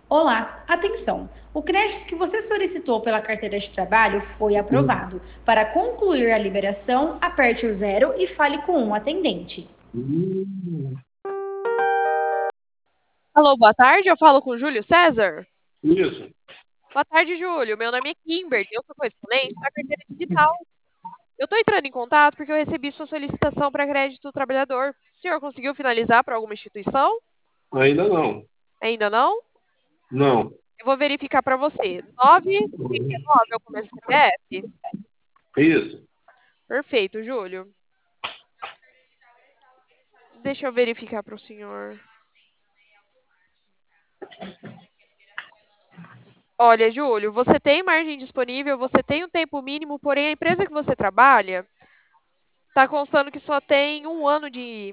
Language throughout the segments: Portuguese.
Olá, atenção! O crédito que você solicitou pela carteira de trabalho foi Hum, aprovado. Para concluir a liberação, aperte o zero e fale com um atendente. hum, Alô, boa tarde. Eu falo com o Júlio César. isso. Boa tarde, Júlio. Meu nome é Kimber. Eu sou correspondente da carteira digital. Eu estou entrando em contato porque eu recebi sua solicitação para crédito do trabalhador. O senhor conseguiu finalizar para alguma instituição? Ainda não. Ainda não? Não. Eu vou verificar para você. 939 é o começo do CPF? Isso. Perfeito, Júlio. Deixa eu verificar para o senhor. Olha, Júlio, você tem margem disponível, você tem um tempo mínimo, porém a empresa que você trabalha está constando que só tem um ano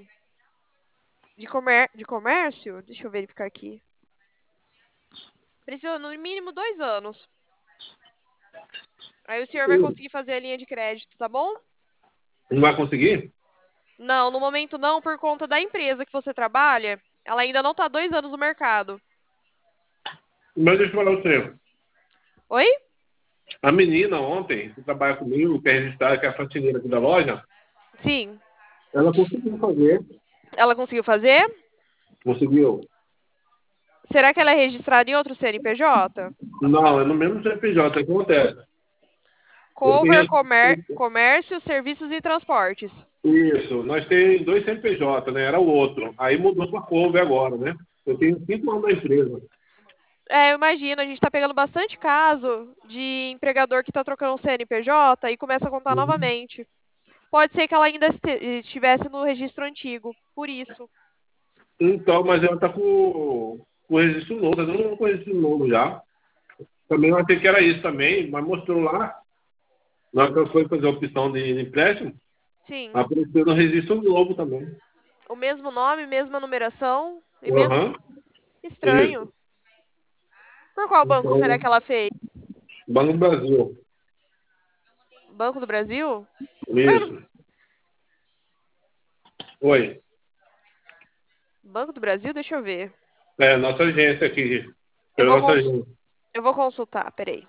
de comércio? Deixa eu verificar aqui. Precisa no mínimo 2 anos. Aí o senhor vai conseguir fazer a linha de crédito, tá bom? Não vai conseguir? Não, no momento não, por conta da empresa que você trabalha. Ela ainda não está há 2 anos no mercado. Mas deixa eu falar você. Oi? A menina ontem, que trabalha comigo, que é registrada, que é a faxineira aqui da loja, Sim. ela conseguiu fazer. Ela conseguiu fazer? Conseguiu. Será que ela é registrada em outro CNPJ? Não, é no mesmo CPJ. O que acontece? Eu Cover, tenho. comércio, serviços e transportes. Isso. Nós temos dois CNPJ, né? Era o outro. Aí mudou para Couve agora, né? Eu tenho 5 anos da empresa. É, eu imagino, a gente está pegando bastante caso de empregador que está trocando um CNPJ e começa a contar Uhum. novamente. Pode ser que ela ainda estivesse no registro antigo, por isso. Então, mas ela tá com o registro novo, tá dando um registro novo já. Também eu achei que era isso também, mas mostrou lá, na hora que eu fui fazer a opção de empréstimo, Sim. apareceu no registro novo também. O mesmo nome, mesma numeração e mesmo. Aham, Estranho. isso. Por qual banco será Então, que ela fez? Banco do Brasil. Banco do Brasil? Isso. Oi. Banco do Brasil? Deixa eu ver. É, nossa agência aqui. Eu Pela vou, nossa agência. eu vou consultar, peraí.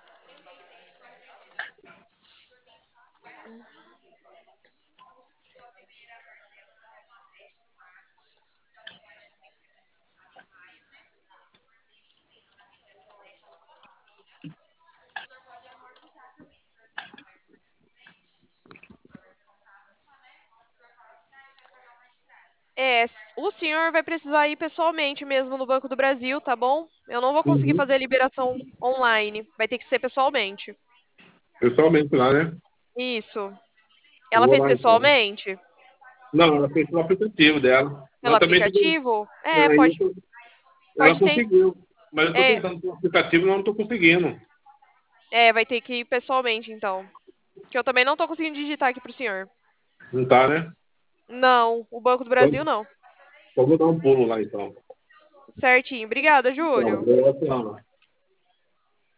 É, o senhor vai precisar ir pessoalmente mesmo no Banco do Brasil, tá bom? Eu não vou conseguir Uhum. fazer a liberação online. Vai ter que ser pessoalmente. Pessoalmente lá, né? Isso. Eu Ela vou fez lá então. pessoalmente? Não, ela fez pelo aplicativo dela. Pelo Mas também aplicativo? É, é, pode, ela pode ter. conseguiu. Mas eu estou É, tentando pelo aplicativo e não estou conseguindo. vai ter que ir pessoalmente, então. Que eu também não tô conseguindo digitar aqui pro senhor. Não tá, né? Não, o Banco do Brasil Então, não. vou dar um pulo lá então. Certinho. Obrigada, Tá, Júlio. boa,